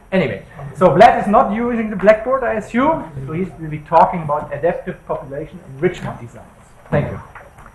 Anyway, so Vlad is not using the blackboard, I assume, so he will be talking about adaptive population enrichment designs. Thank you.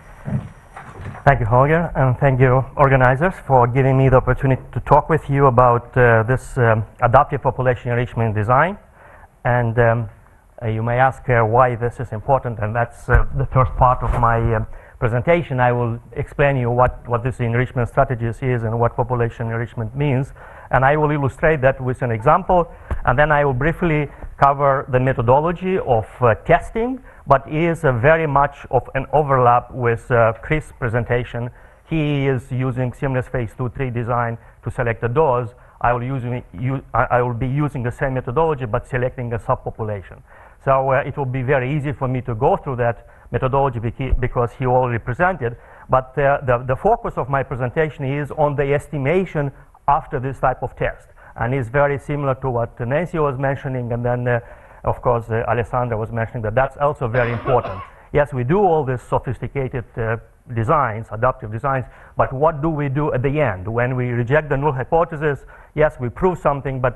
Thank you, Holger, and thank you, organizers, for giving me the opportunity to talk with you about this adaptive population enrichment design. And you may ask why this is important, and that's the first part of my presentation. I will explain you what this enrichment strategies is and what population enrichment means. And I will illustrate that with an example, and then I will briefly cover the methodology of testing, but is very much of an overlap with Chris' presentation. He is using seamless phase 2-3 design to select a dose. I will be using the same methodology, but selecting a subpopulation. So it will be very easy for me to go through that methodology because he already presented. But the focus of my presentation is on the estimation after this type of test, and is very similar to what Nancy was mentioning, and then of course Alessandra was mentioning that that's also very important. Yes, we do all these sophisticated designs, adaptive designs, but what do we do at the end when we reject the null hypothesis? Yes, we prove something, but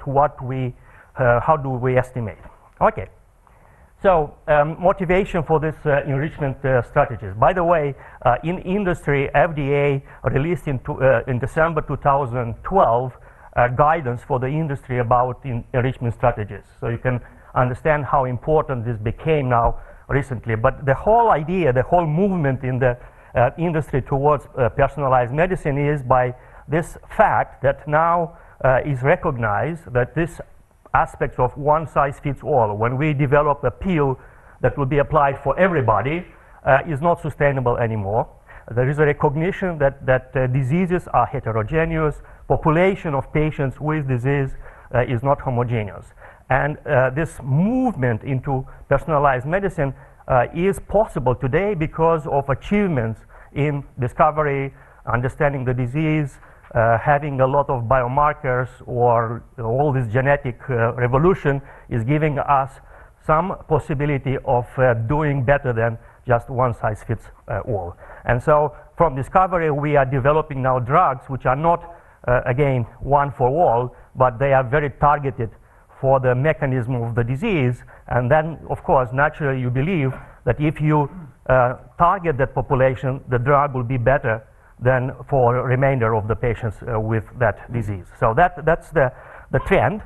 how do we estimate? Okay. So motivation for this enrichment strategies. By the way, in industry, FDA released in December 2012 guidance for the industry about enrichment strategies. So you can understand how important this became now recently. But the whole idea, the whole movement in the industry towards personalized medicine is by this fact that now is recognized that this aspects of one size fits all, when we develop a pill that will be applied for everybody, is not sustainable anymore. There is a recognition that diseases are heterogeneous, population of patients with disease is not homogeneous. And this movement into personalized medicine is possible today because of achievements in discovery, understanding the disease, having a lot of biomarkers, or all this genetic revolution is giving us some possibility of doing better than just one size fits all. And so from discovery we are developing now drugs which are not again one for all, but they are very targeted for the mechanism of the disease. And then of course naturally you believe that if you target that population, the drug will be better than for the remainder of the patients with that disease. So that's the trend.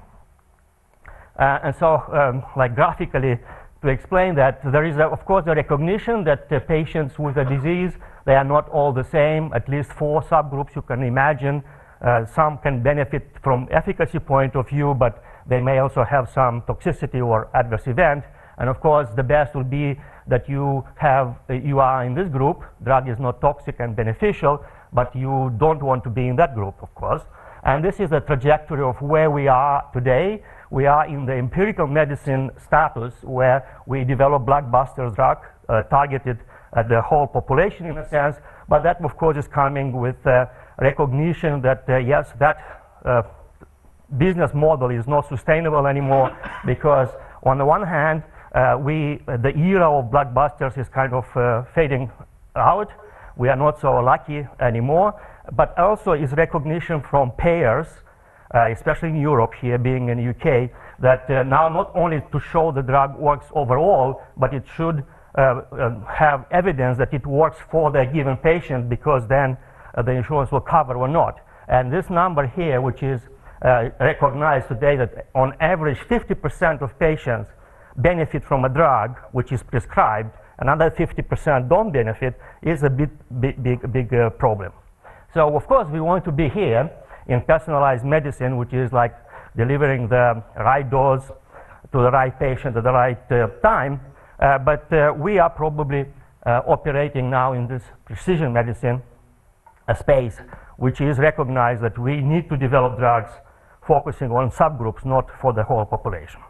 And so like graphically to explain that, there is of course a recognition that patients with a disease, they are not all the same, at least 4 subgroups you can imagine. Some can benefit from efficacy point of view, but they may also have some toxicity or adverse event. And of course the best will be that you are in this group, drug is not toxic and beneficial, but you don't want to be in that group, of course. And this is the trajectory of where we are today. We are in the empirical medicine status where we develop blockbuster drug targeted at the whole population in a sense, but that of course is coming with recognition that yes, that business model is not sustainable anymore, because on the one hand, the era of blockbusters is kind of fading out. We are not so lucky anymore, but also is recognition from payers, especially in Europe, here being in the UK, that now not only to show the drug works overall, but it should have evidence that it works for the given patient, because then the insurance will cover or not. And this number here, which is recognized today, that on average 50% of patients benefit from a drug which is prescribed, another 50% don't benefit, is a big problem. So of course we want to be here in personalized medicine, which is like delivering the right dose to the right patient at the right time, but we are probably operating now in this precision medicine space, which is recognized that we need to develop drugs focusing on subgroups, not for the whole population.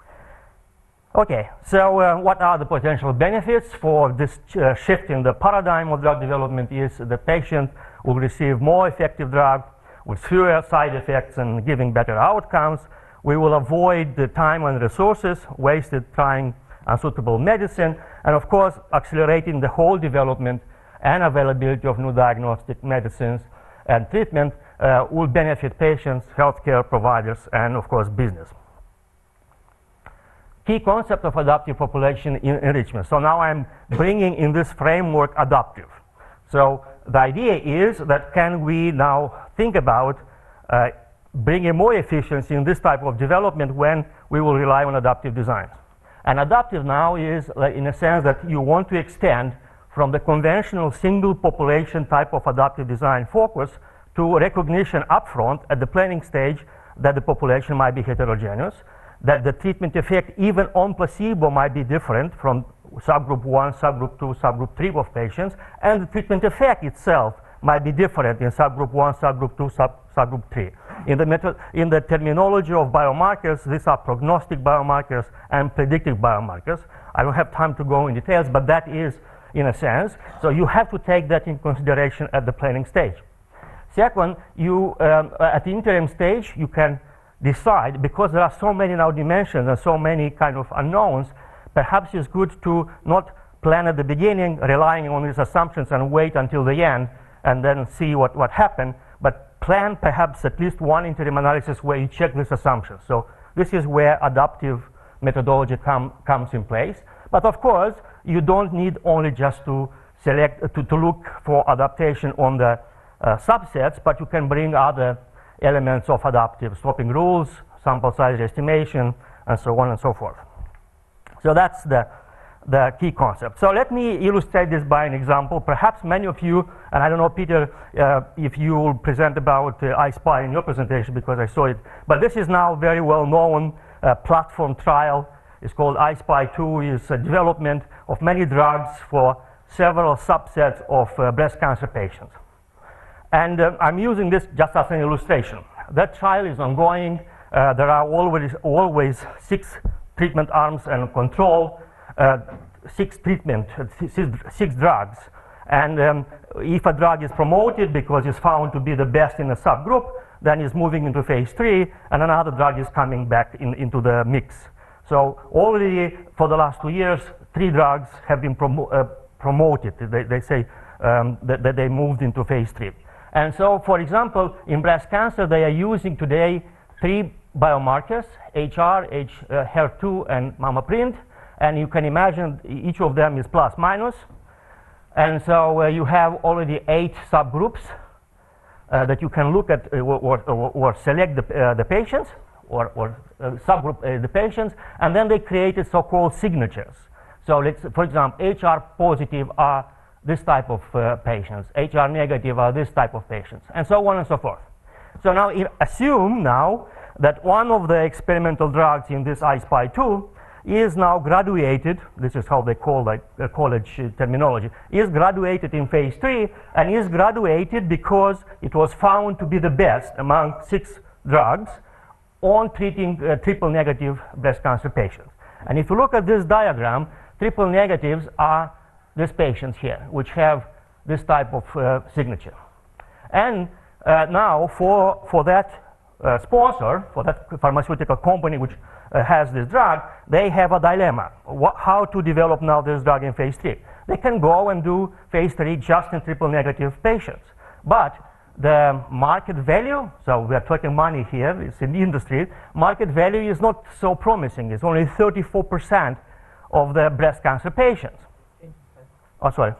Okay, so what are the potential benefits for this shift in the paradigm of drug development? Is the patient will receive more effective drug with fewer side effects and giving better outcomes. We will avoid the time and resources wasted trying unsuitable medicine, and of course accelerating the whole development and availability of new diagnostic medicines and treatment, will benefit patients, healthcare providers, and of course business. Key concept of adaptive population enrichment. So now I'm bringing in this framework adaptive. So the idea is that can we now think about bringing more efficiency in this type of development when we will rely on adaptive designs. And adaptive now is in a sense that you want to extend from the conventional single population type of adaptive design focus to recognition upfront at the planning stage that the population might be heterogeneous, that the treatment effect even on placebo might be different from subgroup 1, subgroup 2, subgroup 3 of patients, and the treatment effect itself might be different in subgroup 1, subgroup 2, subgroup 3. In the terminology of biomarkers, these are prognostic biomarkers and predictive biomarkers. I don't have time to go in details, but that is in a sense. So you have to take that in consideration at the planning stage. Second, at the interim stage, you can decide, because there are so many now dimensions and so many kind of unknowns, perhaps it's good to not plan at the beginning, relying on these assumptions and wait until the end and then see what happened, but plan perhaps at least one interim analysis where you check these assumptions. So this is where adaptive methodology comes in place. But of course, you don't need only just to select, to look for adaptation on the subsets, but you can bring other elements of adaptive, swapping rules, sample size estimation, and so on and so forth. So that's the key concept. So let me illustrate this by an example. Perhaps many of you, and I don't know, Peter, if you will present about I-SPY in your presentation, because I saw it, but this is now very well-known platform trial. It's called I-SPY2. It's a development of many drugs for several subsets of breast cancer patients. And I'm using this just as an illustration. That trial is ongoing. There are always 6 treatment arms and control, 6 drugs. And if a drug is promoted because it's found to be the best in a subgroup, then it's moving into phase 3, and another drug is coming back into the mix. So already for the last 2 years, 3 drugs have been promoted. They say that they moved into phase 3. And so, for example, in breast cancer, they are using today 3 biomarkers, HR, HER2, and MammaPrint. And you can imagine each of them is plus minus. And so you have already 8 subgroups that you can look at or select the patients or subgroup the patients. And then they created so-called signatures. So let's, for example, HR positive are this type of patients, HR negative are this type of patients, and so on and so forth. So now assume now that one of the experimental drugs in this I-SPY2 is now graduated, this is how they call college terminology, is graduated in phase 3 and is graduated because it was found to be the best among 6 drugs on treating triple negative breast cancer patients. And if you look at this diagram, triple negatives are these patients here, which have this type of signature. And now for that sponsor, for that pharmaceutical company which has this drug, they have a dilemma. How to develop now this drug in phase 3? They can go and do phase 3 just in triple negative patients. But the market value, so we are talking money here, it's in the industry, market value is not so promising. It's only 34% of the breast cancer patients. Oh, sorry.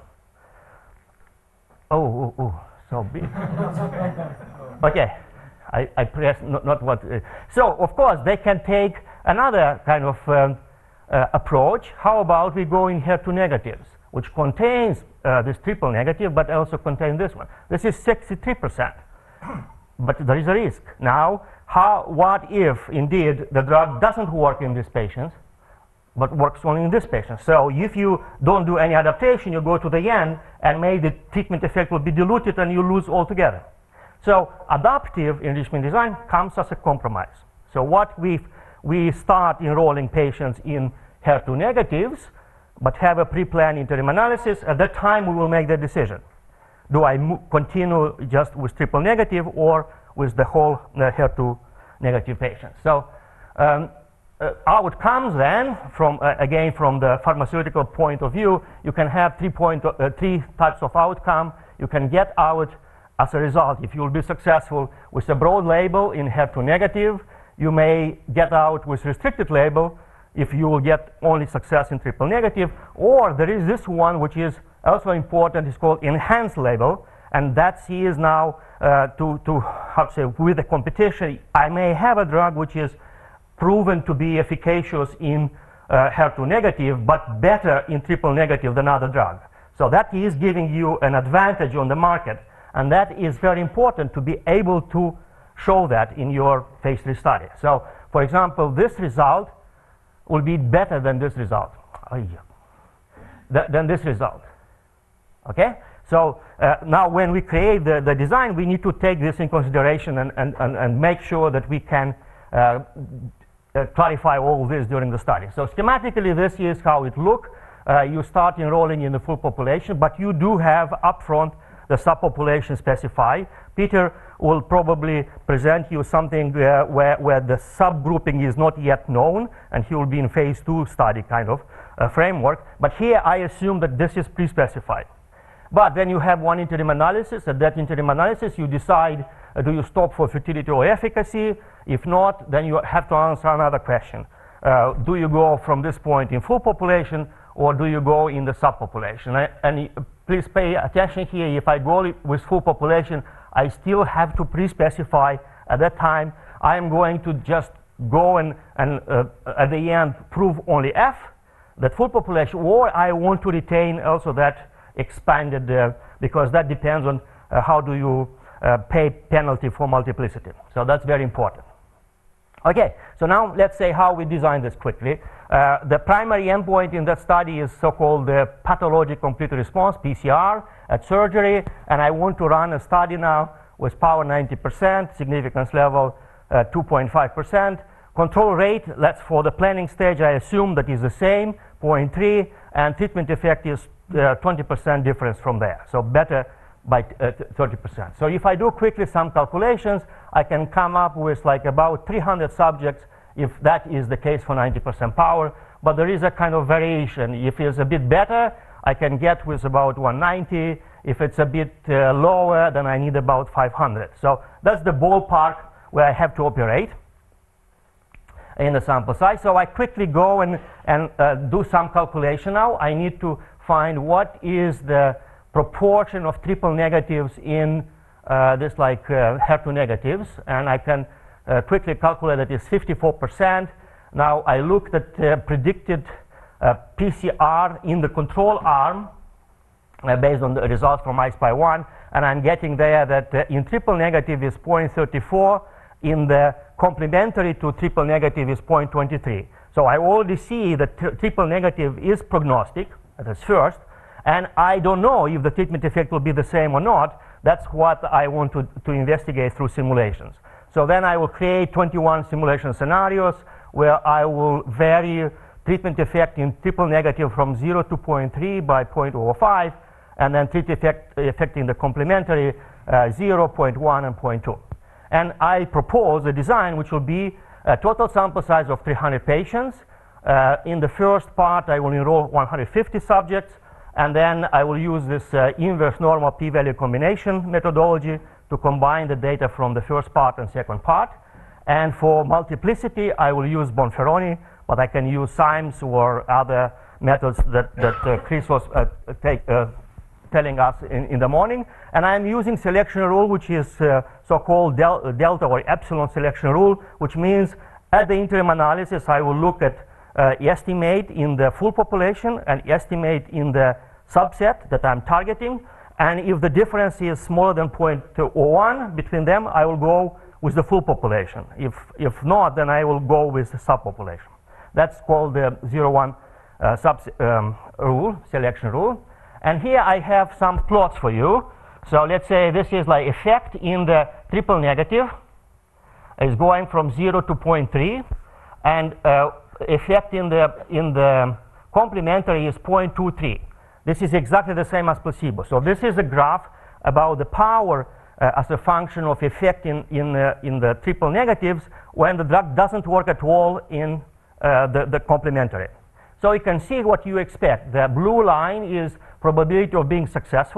Oh, so big. Okay, I pressed not what. So, of course, they can take another kind of approach. How about we go in HER2 negatives, which contains this triple negative, but also contains this one. This is 63%. But there is a risk. Now, what if, indeed, the drug doesn't work in these patients, but works only in this patient? So if you don't do any adaptation, you go to the end, and maybe the treatment effect will be diluted and you lose altogether. So adaptive enrichment design comes as a compromise. So what we start enrolling patients in HER2 negatives, but have a pre-planned interim analysis. At that time, we will make the decision. Do I continue just with triple negative or with the whole HER2 negative patients? So outcomes then, again from the pharmaceutical point of view, you can have 3 types of outcome. You can get out as a result. If you will be successful with a broad label in HER2 negative, you may get out with restricted label if you will get only success in triple negative. Or there is this one which is also important, it's called enhanced label, and that is now how to say, with the competition, I may have a drug which is proven to be efficacious in HER2 negative, but better in triple negative than other drug. So that is giving you an advantage on the market, and that is very important to be able to show that in your phase 3 study. So, for example, this result will be better than this result, than this result. Okay? So now when we create the design, we need to take this in consideration and make sure that we can clarify all this during the study. So schematically, this is how it looks. You start enrolling in the full population, but you do have upfront the subpopulation specified. Peter will probably present you something where the subgrouping is not yet known, and he will be in phase 2 study kind of framework. But here I assume that this is pre-specified. But then you have one interim analysis. At that interim analysis, you decide, do you stop for fertility or efficacy? If not, then you have to answer another question. Do you go from this point in full population, or do you go in the subpopulation? And please pay attention here. If I go with full population, I still have to pre-specify at that time. I am going to just go and at the end prove only F, that full population, or I want to retain also that expanded, because that depends on how do you pay penalty for multiplicity. So that's very important. Okay, so now let's say how we design this quickly. The primary endpoint in that study is so-called pathologic complete response, PCR, at surgery, and I want to run a study now with power 90%, significance level 2.5%. Control rate, that's for the planning stage, I assume that is the same, 0.3, and treatment effect is 20% difference from there, so better by 30%. So if I do quickly some calculations, I can come up with like about 300 subjects if that is the case for 90% power, but there is a kind of variation. If it's a bit better, I can get with about 190. If it's a bit lower, then I need about 500. So that's the ballpark where I have to operate in the sample size. So I quickly go and do some calculation now. I need to find what is the proportion of triple negatives in this like HER2 negatives, and I can quickly calculate that it's 54%. Now I looked at predicted PCR in the control arm based on the results from I-SPY 1, and I'm getting there that in triple negative is 0.34, in the complementary to triple negative is 0.23. So I already see that triple negative is prognostic, that's first, and I don't know if the treatment effect will be the same or not. That's what I want to investigate through simulations. So then I will create 21 simulation scenarios where I will vary treatment effect in triple negative from 0 to 0.3 by 0.05, and then treatment effect in the complementary 0, 0.1, and 0.2. And I propose a design which will be a total sample size of 300 patients. In the first part, I will enroll 150 subjects, and then I will use this inverse normal p-value combination methodology to combine the data from the first part and second part. And for multiplicity, I will use Bonferroni, but I can use Symes or other methods that Chris was telling us in the morning. And I'm using selection rule, which is so-called delta or epsilon selection rule, which means at the interim analysis, I will look at estimate in the full population and estimate in the subset that I'm targeting. And if the difference is smaller than 0.01 between them, I will go with the full population. If not, then I will go with the subpopulation. That's called the 0-1 rule, selection rule. And here I have some plots for you. So let's say this is like effect in the triple negative is going from 0 to 0.3, and effect in the complementary is 0.23. This is exactly the same as placebo. So this is a graph about the power as a function of effect in the triple negatives when the drug doesn't work at all in the complementary. So you can see what you expect. The blue line is probability of being successful,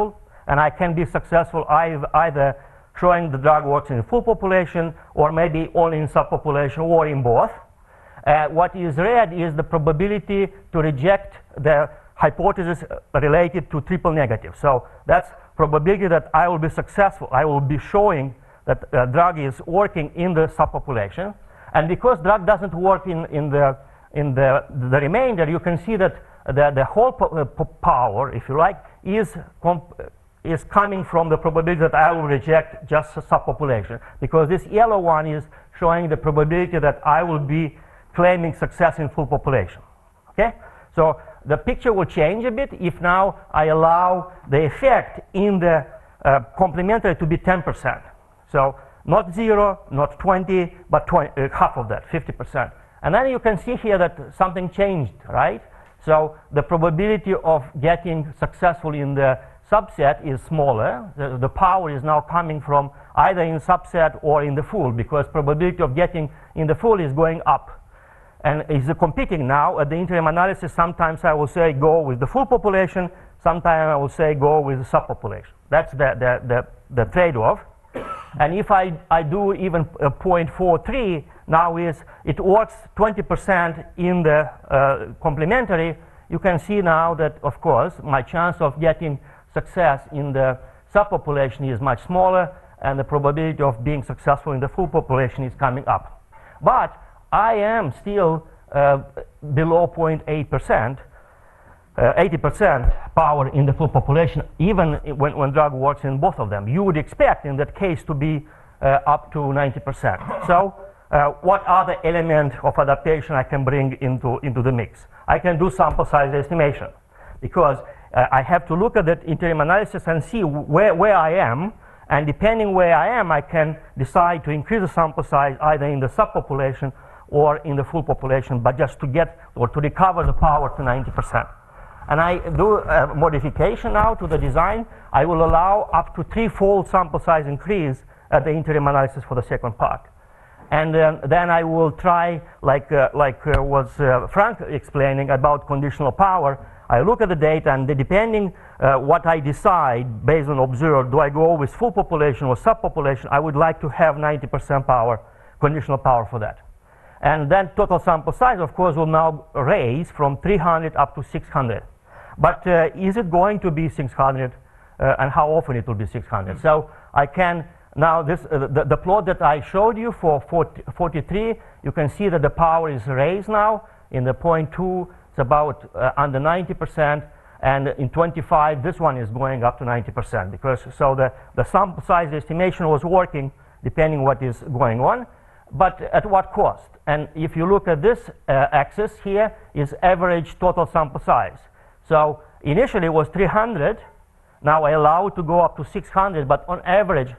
and I can be successful either showing the drug works in the full population, or maybe only in subpopulation, or in both. What is red is the probability to reject the hypothesis related to triple negative. So that's probability that I will be successful. I will be showing that drug is working in the subpopulation. And because drug doesn't work in the remainder, you can see that the whole power, if you like, is coming from the probability that I will reject just a subpopulation. Because this yellow one is showing the probability that I will be claiming success in full population. Okay? So the picture will change a bit if now I allow the effect in the complementary to be 10%. So not 0, not 20, but half of that, 50%. And then you can see here that something changed, right? So the probability of getting successful in the subset is smaller. The power is now coming from either in subset or in the full, because probability of getting in the full is going up. And is competing now at the interim analysis. Sometimes I will say go with the full population, sometimes I will say go with the subpopulation. That's the trade-off. And if I do even 0.43, now it works 20% in the complementary. You can see now that, of course, my chance of getting success in the subpopulation is much smaller, and the probability of being successful in the full population is coming up. But I am still below 0.8%, 80% power in the full population, even when drug works in both of them. You would expect in that case to be up to 90%. So what other element of adaptation I can bring into the mix? I can do sample size estimation, because I have to look at that interim analysis and see where I am, and depending where I am, I can decide to increase the sample size either in the subpopulation or in the full population, but just to get or to recover the power to 90%. And I do a modification now to the design. I will allow up to 3-fold sample size increase at the interim analysis for the second part. And then I will try, like was Frank explaining about conditional power. I look at the data, and depending what I decide based on observed, do I go with full population or subpopulation, I would like to have 90% power, conditional power for that. And then total sample size, of course, will now raise from 300 up to 600. But is it going to be 600, and how often it will be 600? So I can now the plot that I showed you for 43, you can see that the power is raised now. In the 0.2, it's about under 90%, and in 25, this one is going up to 90%, because so the sample size estimation was working depending what is going on, but at what cost? And if you look at this axis here, is average total sample size. So initially it was 300. Now I allow it to go up to 600, but on average,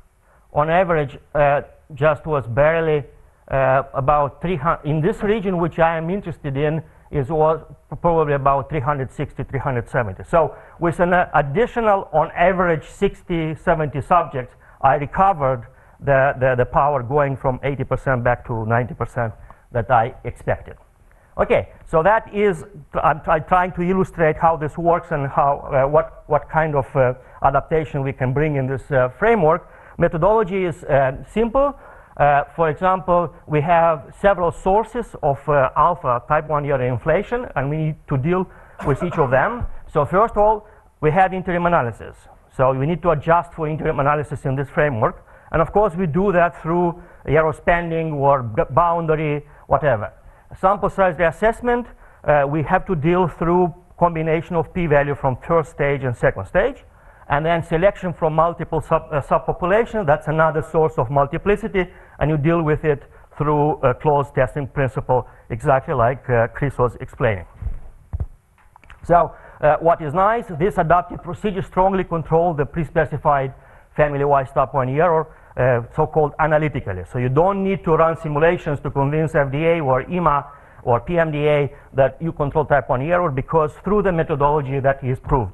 just was barely about 300. In this region, which I am interested in, was probably about 360, 370. So with an additional, on average, 60, 70 subjects, I recovered the power going from 80% back to 90% that I expected. Okay, so that is, I'm trying to illustrate how this works and how, what kind of adaptation we can bring in this framework. Methodology is simple. For example, we have several sources of alpha type 1 error inflation, and we need to deal with each of them. So first of all, we have interim analysis. So we need to adjust for interim analysis in this framework. And of course, we do that through error spending or boundary, whatever. Sample size reassessment, we have to deal through combination of p-value from first stage and second stage. And then selection from multiple subpopulation, that's another source of multiplicity, and you deal with it through a closed testing principle, exactly like Chris was explaining. So what is nice, this adaptive procedure strongly controls the pre-specified family-wise type 1 error, so-called analytically. So you don't need to run simulations to convince FDA or EMA or PMDA that you control type 1 error, because through the methodology that is proved.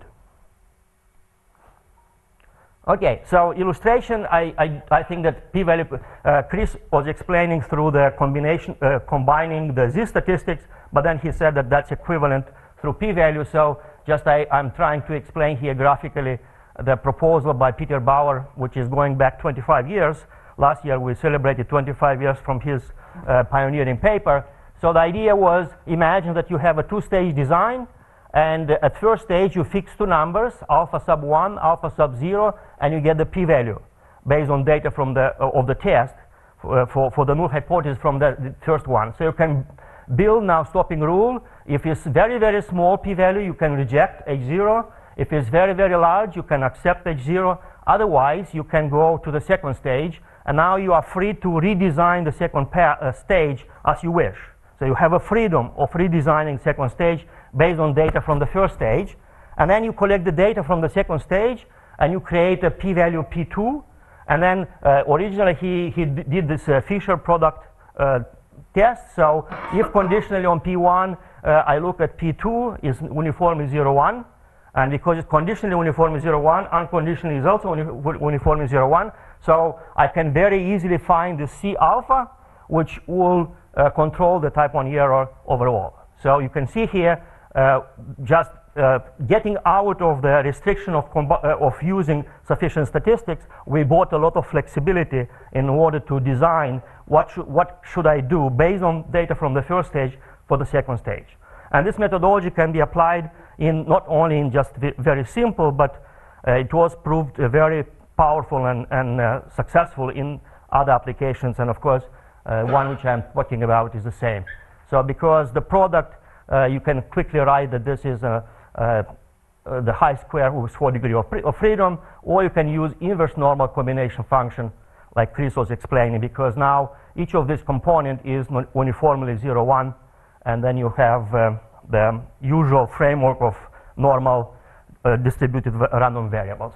Okay, so illustration, I think that p-value, Chris was explaining through the combination, combining the Z statistics, but then he said that that's equivalent through p-value. So just I'm trying to explain here graphically the proposal by Peter Bauer, which is going back 25 years. Last year we celebrated 25 years from his pioneering paper. So the idea was, imagine that you have a two-stage design, and at first stage you fix two numbers, alpha sub 1, alpha sub 0, and you get the p-value based on data from of the test for the null hypothesis from the first one. So you can build now stopping rule. If it's very, very small p-value, you can reject H0. If it's very, very large, you can accept H0. Otherwise, you can go to the second stage, and now you are free to redesign the second stage as you wish. So you have a freedom of redesigning second stage based on data from the first stage. And then you collect the data from the second stage, and you create a p-value P2. And then originally he did this Fisher product test. So if conditionally on P1, I look at P2 is uniformly 0, 1. And because it's conditionally uniformly 0, 1, unconditionally is also uniformly 0, 1. So I can very easily find the C alpha, which will control the type 1 error overall. So you can see here just getting out of the restriction of using sufficient statistics, we brought a lot of flexibility in order to design what should I do based on data from the first stage for the second stage. And this methodology can be applied in not only in just very simple, but it was proved very powerful and successful in other applications. And of course, one which I'm talking about is the same. So because the product, you can quickly write that this is the high square with 4 degrees of freedom, or you can use inverse normal combination function like Chris was explaining, because now each of these components is uniformly 0, 1, and then you have the usual framework of normal distributed random variables.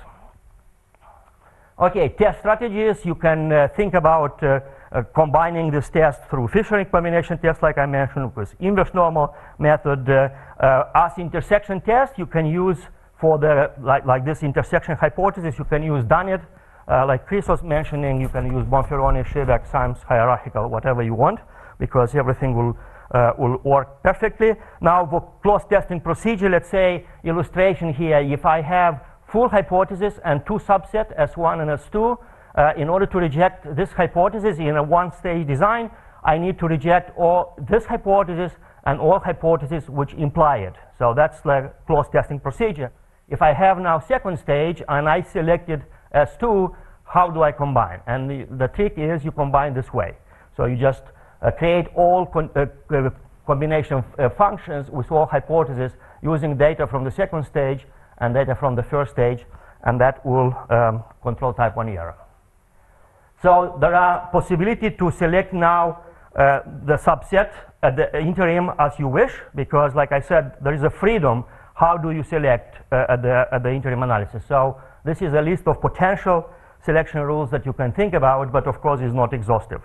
Okay, test strategies. You can think about combining this test through Fisher combination test, like I mentioned, with inverse normal method. As intersection test, you can use for the like this intersection hypothesis, you can use Dunnett. Like Chris was mentioning, you can use Bonferroni, Seebeck, Symes, hierarchical, whatever you want, because everything will work perfectly. Now, for closed testing procedure, let's say illustration here, if I have full hypothesis and two subsets, S1 and S2, in order to reject this hypothesis in a one-stage design, I need to reject all this hypothesis and all hypotheses which imply it. So that's the closed testing procedure. If I have now second stage and I selected S2, how do I combine? And the trick is you combine this way. So you just create all combination functions with all hypotheses using data from the second stage and data from the first stage, and that will control type 1 error. So there are possibility to select now the subset at the interim as you wish, because like I said, there is a freedom. How do you select at the interim analysis? So this is a list of potential selection rules that you can think about, but of course is not exhaustive.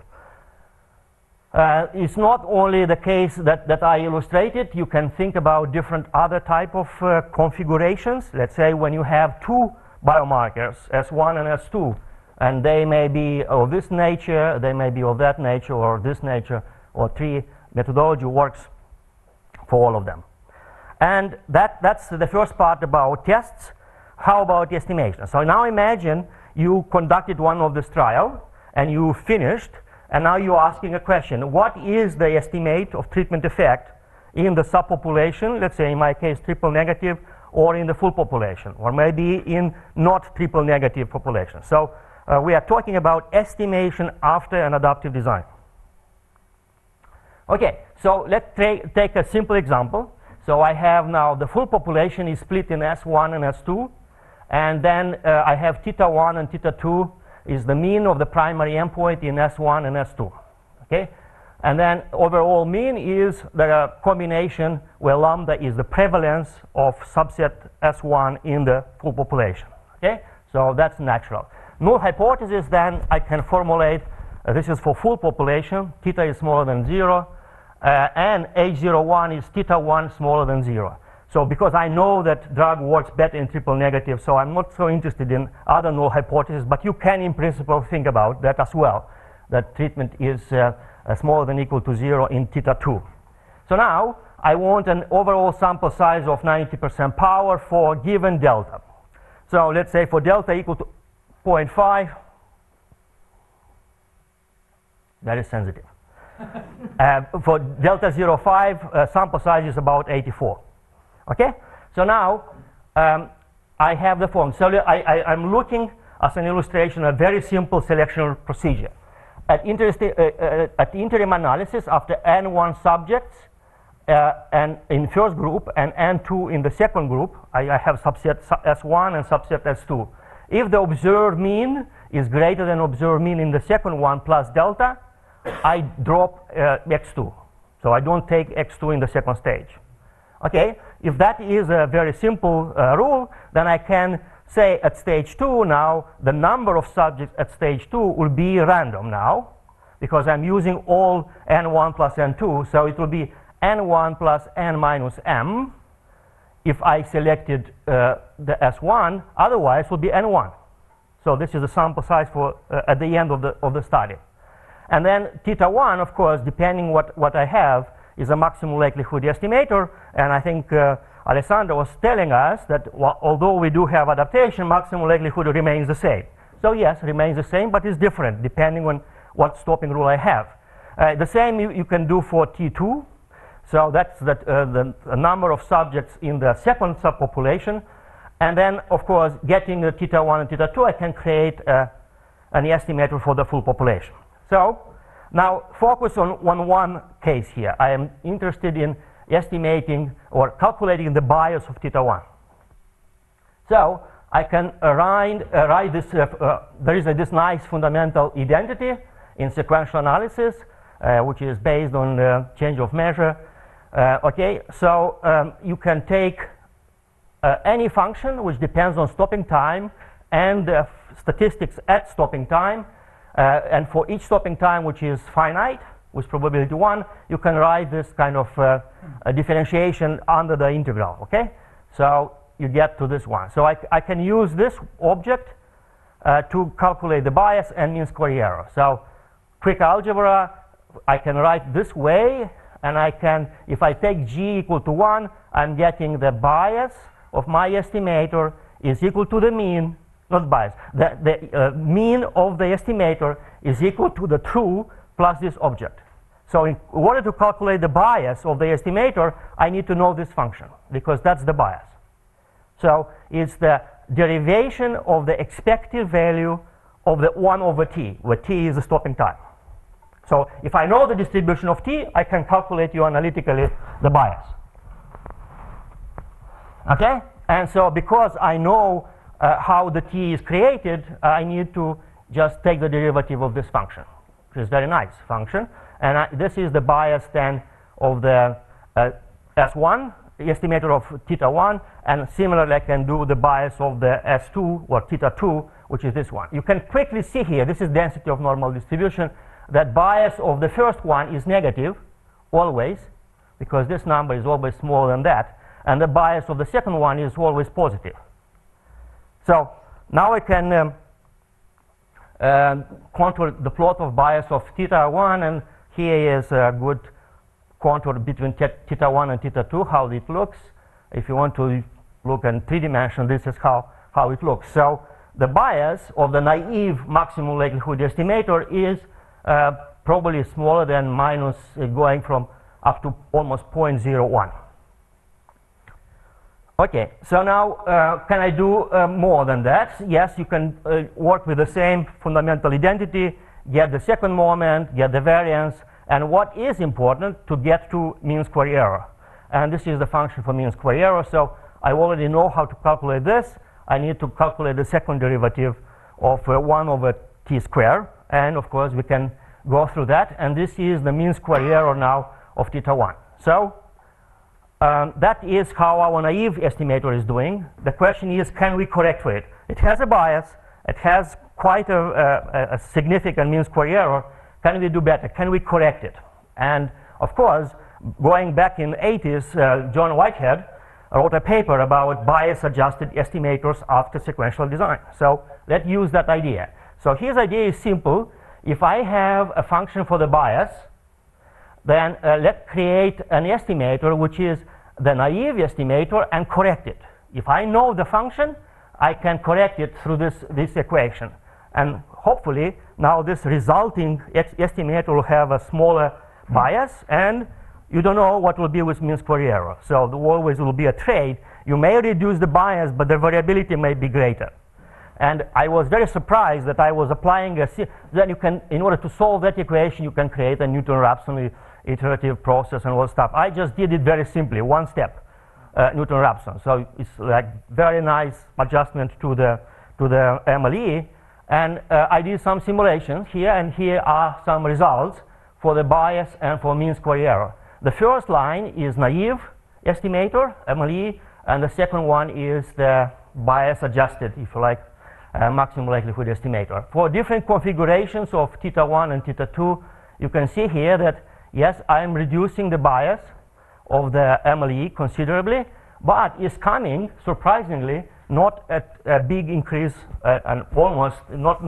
It's not only the case that I illustrated. You can think about different other type of configurations. Let's say when you have two biomarkers, S1 and S2, and they may be of this nature, they may be of that nature, or this nature, or tree methodology works for all of them. And that's the first part about tests. How about the estimation? So now imagine you conducted one of this trial, and you finished, and now you're asking a question. What is the estimate of treatment effect in the subpopulation, let's say in my case triple negative, or in the full population, or maybe in not triple negative population? So we are talking about estimation after an adaptive design. Okay, so let's take a simple example. So I have now the full population is split in S1 and S2, and then I have theta 1 and theta 2 is the mean of the primary endpoint in S1 and S2. Okay, and then overall mean is the combination where lambda is the prevalence of subset S1 in the full population. Okay, so that's natural. Null hypothesis, then I can formulate, this is for full population, theta is smaller than 0, and H01 is theta 1 smaller than 0. So because I know that drug works better in triple negative, so I'm not so interested in other null hypotheses, but you can in principle think about that as well, that treatment is smaller than or equal to 0 in theta 2. So now I want an overall sample size of 90% power for given delta. So let's say for delta equal to 0.5, that is sensitive. For delta 0.5, sample size is about 84. Okay? So now I have the form. So I'm looking as an illustration a very simple selection procedure. At interim analysis, after n1 subjects, and in first group and n2 in the second group, I have subset S1 and subset S2. If the observed mean is greater than observed mean in the second one plus delta, I drop x2. So I don't take x2 in the second stage. Okay, if that is a very simple rule, then I can say at stage 2 now, the number of subjects at stage 2 will be random now, because I'm using all n1 plus n2, so it will be n1 plus n minus m if I selected the S1, otherwise it will be n1. So this is the sample size for at the end of the study. And then theta 1, of course, depending what I have, is a maximum likelihood estimator, and I think Alessandro was telling us that although we do have adaptation, maximum likelihood remains the same. So yes, remains the same, but it's different depending on what stopping rule I have. The same you can do for T2. So that's the number of subjects in the second subpopulation. And then, of course, getting the theta 1 and theta 2, I can create an estimator for the full population. So now focus on one case here. I am interested in estimating or calculating the bias of theta 1. So I can write this, there is this nice fundamental identity in sequential analysis, which is based on change of measure. Okay, so you can take any function which depends on stopping time and statistics at stopping time, and for each stopping time which is finite with probability 1, you can write this kind of differentiation under the integral. Okay, so you get to this one. So I can use this object to calculate the bias and mean square error. So quick algebra, I can write this way, and I can, if I take g equal to 1, I'm getting the bias of my estimator is equal to the mean, not bias, the mean of the estimator is equal to the true plus this object. So in order to calculate the bias of the estimator, I need to know this function, because that's the bias. So it's the derivation of the expected value of the 1 over t, where t is the stopping time. So if I know the distribution of t, I can calculate you analytically the bias. Okay? And so because I know how the t is created, I need to just take the derivative of this function, which is a very nice function. And this is the bias then of the S1, the estimator of theta 1, and similarly I can do the bias of the S2 or theta 2, which is this one. You can quickly see here, this is density of normal distribution, that bias of the first one is negative always, because this number is always smaller than that, and the bias of the second one is always positive. So now I can contour the plot of bias of theta 1, and here is a good contour between theta 1 and theta 2, how it looks. If you want to look in 3 dimensions, this is how it looks. So the bias of the naive maximum likelihood estimator is probably smaller than minus going from up to almost 0.01. Okay, so now can I do more than that? Yes, you can work with the same fundamental identity, get the second moment, get the variance, and what is important to get to mean square error. And this is the function for mean square error, so I already know how to calculate this. I need to calculate the second derivative of 1 over t squared, and of course we can go through that, and this is the mean square error now of theta 1. So that is how our naive estimator is doing. The question is, can we correct for it? It has a bias, it has quite a significant mean square error. Can we do better? Can we correct it? And of course, going back in the 80s, John Whitehead wrote a paper about bias-adjusted estimators after sequential design. So let's use that idea. So his idea is simple. If I have a function for the bias, then let's create an estimator which is the naive estimator and correct it. If I know the function, I can correct it through this equation. And hopefully, now this resulting estimator will have a smaller bias, and you don't know what will be with mean square error. So there always will be a trade. You may reduce the bias, but the variability may be greater. And I was very surprised that I was applying then you can, in order to solve that equation, you can create a Newton-Raphson iterative process and all stuff. I just did it very simply, one step, Newton-Raphson. So it's like very nice adjustment to the MLE. And I did some simulations here, and here are some results for the bias and for mean square error. The first line is naive estimator, MLE, and the second one is the bias adjusted, if you like, maximum likelihood estimator. For different configurations of theta 1 and theta 2, you can see here that, yes, I'm reducing the bias of the MLE considerably, but it's coming, surprisingly, not at a big increase, and almost not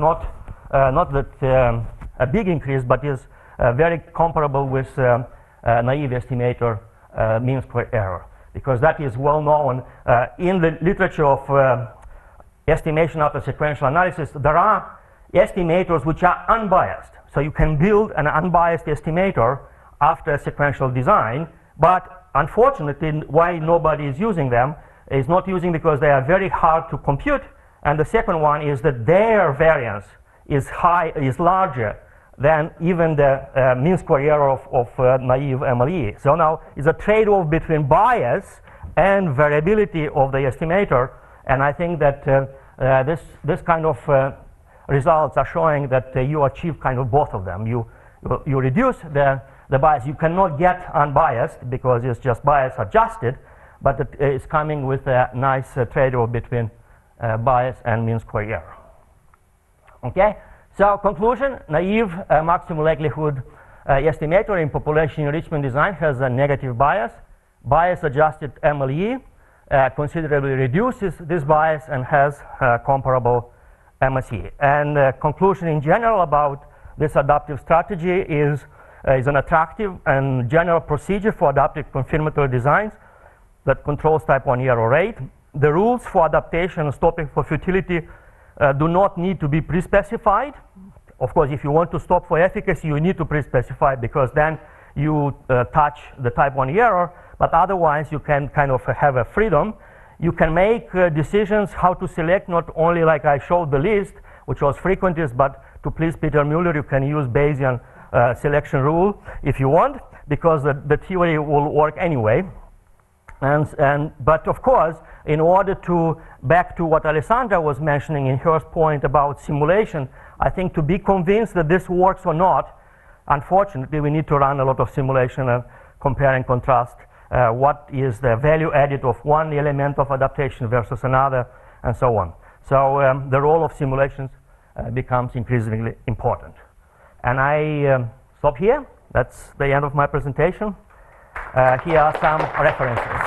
that a big increase, but is very comparable with naive estimator mean square error, because that is well known in the literature of estimation after sequential analysis. There are estimators which are unbiased, so you can build an unbiased estimator after a sequential design, but unfortunately, why nobody is using them is not using because they are very hard to compute, and the second one is that their variance is larger than even the mean square error of naive MLE. So now it's a trade-off between bias and variability of the estimator, and I think that this kind of results are showing that you achieve kind of both of them. You reduce the bias. You cannot get unbiased because it's just bias adjusted, but it is coming with a nice trade-off between bias and mean square error. Okay, so conclusion, naive maximum likelihood estimator in population enrichment design has a negative bias. Bias adjusted MLE considerably reduces this bias and has comparable MSE. And conclusion in general about this adaptive strategy is an attractive and general procedure for adaptive confirmatory designs that controls type 1 error rate. The rules for adaptation and stopping for futility do not need to be pre-specified. Of course, if you want to stop for efficacy, you need to pre-specify, because then you touch the type 1 error, but otherwise you can kind of have a freedom. You can make decisions how to select, not only like I showed the list, which was frequentist, but to please Peter Muller, you can use Bayesian selection rule if you want, because the theory will work anyway. But of course, in order to, back to what Alessandra was mentioning in her point about simulation, I think to be convinced that this works or not, unfortunately, we need to run a lot of simulation and compare and contrast what is the value added of one element of adaptation versus another, and so on. So the role of simulations becomes increasingly important. And I stop here. That's the end of my presentation. Here are some references.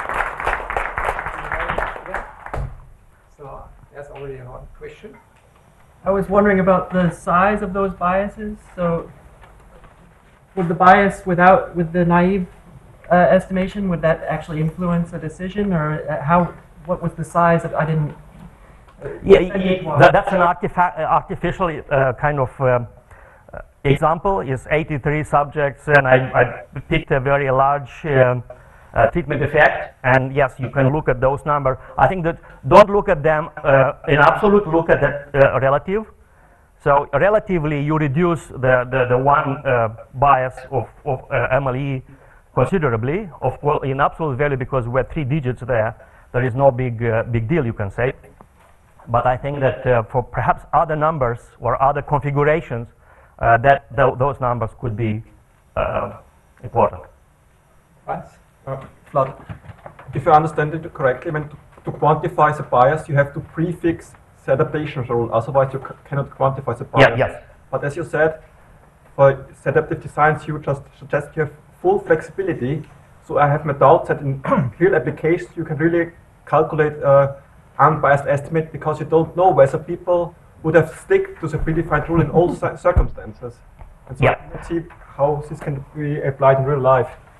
So there's already one question. I was wondering about the size of those biases. So would the bias with the naive estimation, would that actually influence a decision, or what was the size of, I didn't... That's an artificial kind of example. Is 83 subjects, and I picked a very large treatment effect, and yes, you can look at those numbers. I think that don't look at them in absolute, look at that relative. So relatively, you reduce the one bias of MLE considerably. Of course, in absolute value, because we're 3 digits there is no big deal, you can say. But I think that for perhaps other numbers or other configurations, those numbers could be important. Right. Vlad, if I understand it correctly, when to quantify the bias, you have to prefix the adaptation rule, otherwise you cannot quantify the bias. Yeah, yes. But as you said, for adaptive designs, you just suggest you have full flexibility. So I have my doubts that in real applications, you can really calculate unbiased estimate, because you don't know whether people would have stick to the predefined rule in all circumstances. And so I cannot see how this can be applied in real life.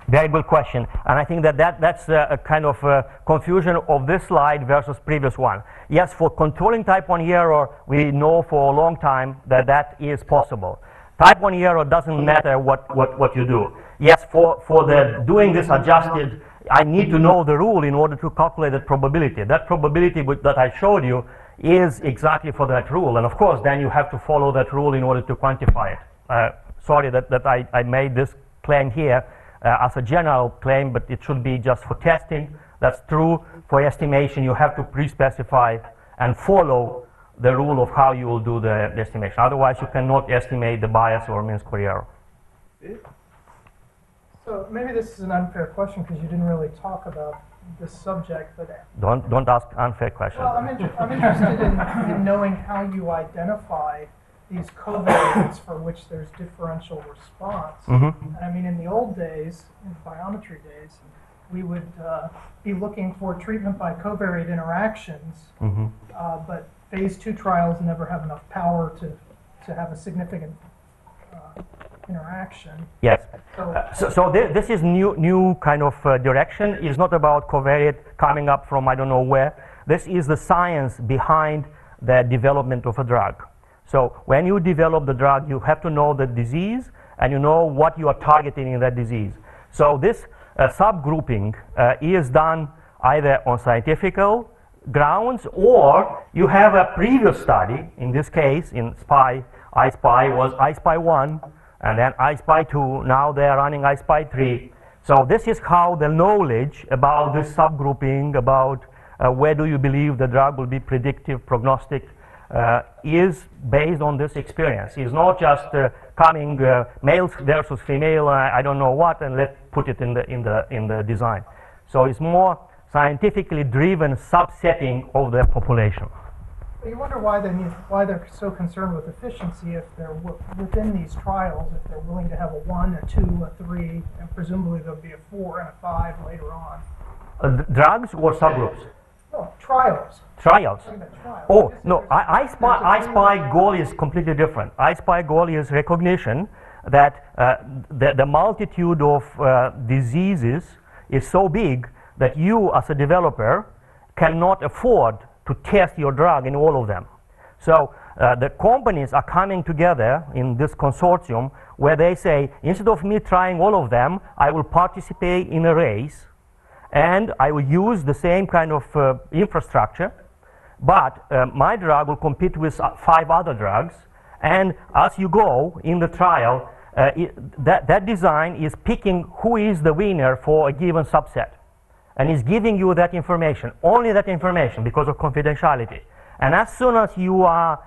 Very good question. And I think that's a kind of confusion of this slide versus previous one. Yes, for controlling type 1 error, we know for a long time that that is possible. Type 1 error doesn't matter what you do. Yes, for the doing this adjusted, I need to know the rule in order to calculate the probability. That probability that I showed you is exactly for that rule. And of course, then you have to follow that rule in order to quantify it. Sorry that I made this claim here as a general claim, but it should be just for testing. That's true. For estimation, you have to pre-specify and follow the rule of how you will do the estimation. Otherwise, you cannot estimate the bias or mean square error. So maybe this is an unfair question because you didn't really talk about this subject, but Don't ask unfair questions. well, I'm interested in knowing how you identify these covariates for which there's differential response. Mm-hmm. And I mean, in the old days, in biometry days, we would be looking for treatment by covariate interactions, Mm-hmm. but phase 2 trials never have enough power to have a significant interaction. Yes. So, So this is new kind of direction. It's not about covariate coming up from I don't know where. This is the science behind the development of a drug. So when you develop the drug, you have to know the disease and you know what you are targeting in that disease. So this subgrouping is done either on scientific grounds, or you have a previous study. In this case, in SPY, iSPY was iSPY 1, and then iSPY 2. Now they are running iSPY 3. So this is how the knowledge about this subgrouping, about where do you believe the drug will be predictive, prognostic, is based on this experience. It's not just coming males versus female, I don't know what, and let's put it in the design. So it's more scientifically driven subsetting of the population. you wonder why they're so concerned with efficiency if they're within these trials, if they're willing to have a 1, a 2, a 3, and presumably there'll be a 4 and a 5 later on. Drugs or subgroups? No, trials. Trials. Talking about trials. Oh, no, iSPY goal is completely different. iSPY goal is recognition that the multitude of diseases is so big that you as a developer cannot afford to test your drug in all of them. So the companies are coming together in this consortium where they say, instead of me trying all of them, I will participate in a race and I will use the same kind of infrastructure, but my drug will compete with 5 other drugs, and as you go in the trial, that design is picking who is the winner for a given subset, and is giving you that information, only that information, because of confidentiality. And as soon as you are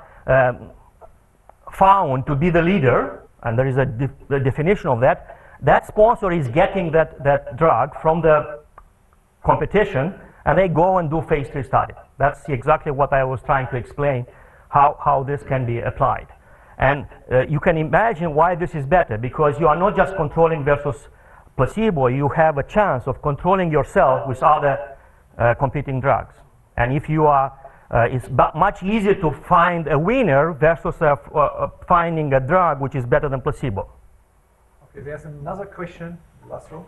found to be the leader, and there is a definition of that, that sponsor is getting that drug from the competition, and they go and do phase 3 study. That's exactly what I was trying to explain, how this can be applied. And you can imagine why this is better, because you are not just controlling versus placebo, you have a chance of controlling yourself with other competing drugs. And if you are, it's much easier to find a winner versus finding a drug which is better than placebo. Okay, there's another question, Laszlo.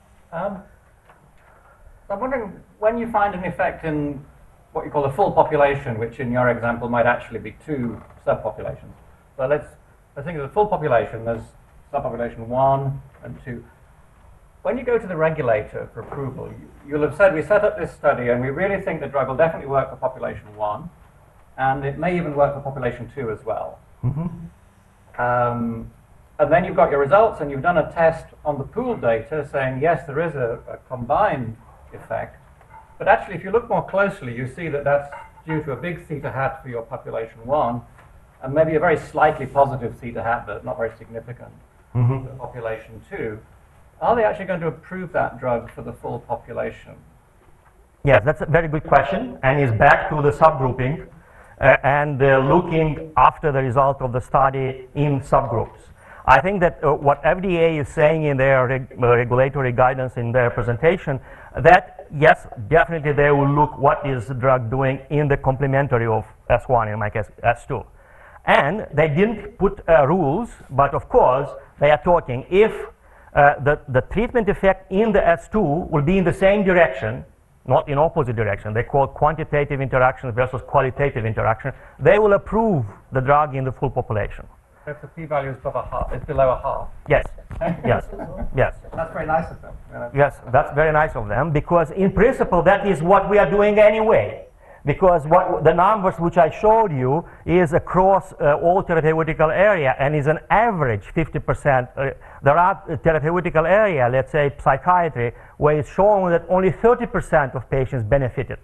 I'm wondering, when you find an effect in what you call a full population, which in your example might actually be 2 subpopulations. So let's think of the full population, there's subpopulation 1 and 2. When you go to the regulator for approval, you'll have said, we set up this study and we really think the drug will definitely work for population 1, and it may even work for population 2 as well. Mm-hmm. And then you've got your results and you've done a test on the pooled data saying, yes, there is a combined effect. But actually, if you look more closely, you see that that's due to a big theta hat for your population 1, and maybe a very slightly positive theta hat, but not very significant, Mm-hmm. for population 2. Are they actually going to approve that drug for the full population? Yes, that's a very good question, and it's back to the subgrouping and looking after the result of the study in subgroups. I think that what FDA is saying in their regulatory guidance in their presentation, that yes, definitely they will look what is the drug doing in the complementary of S1, in my case S2. And they didn't put rules, but of course they are talking if the treatment effect in the S2 will be in the same direction, not in opposite direction. They call quantitative interaction versus qualitative interaction. They will approve the drug in the full population. If the p-value is below a half. Yes, yes, yes. That's very nice of them. You know. Yes, that's very nice of them, because in principle that is what we are doing anyway. Because what the numbers which I showed you is across all therapeutical area and is an average 50%. There are therapeutical area, let's say psychiatry, where it's shown that only 30% of patients benefited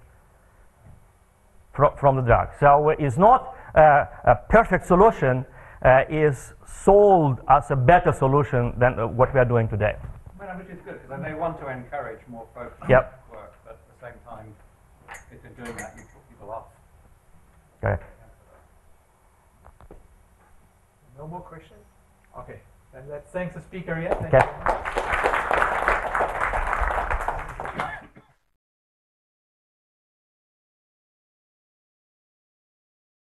from the drug. So it's not a perfect solution, is sold as a better solution than what we are doing today. Well, which is good, because they want to encourage more focused Yep. work, but at the same time, if they're doing that, you put people off. Okay. No more questions? Okay, then let's thank the speaker yet. Okay.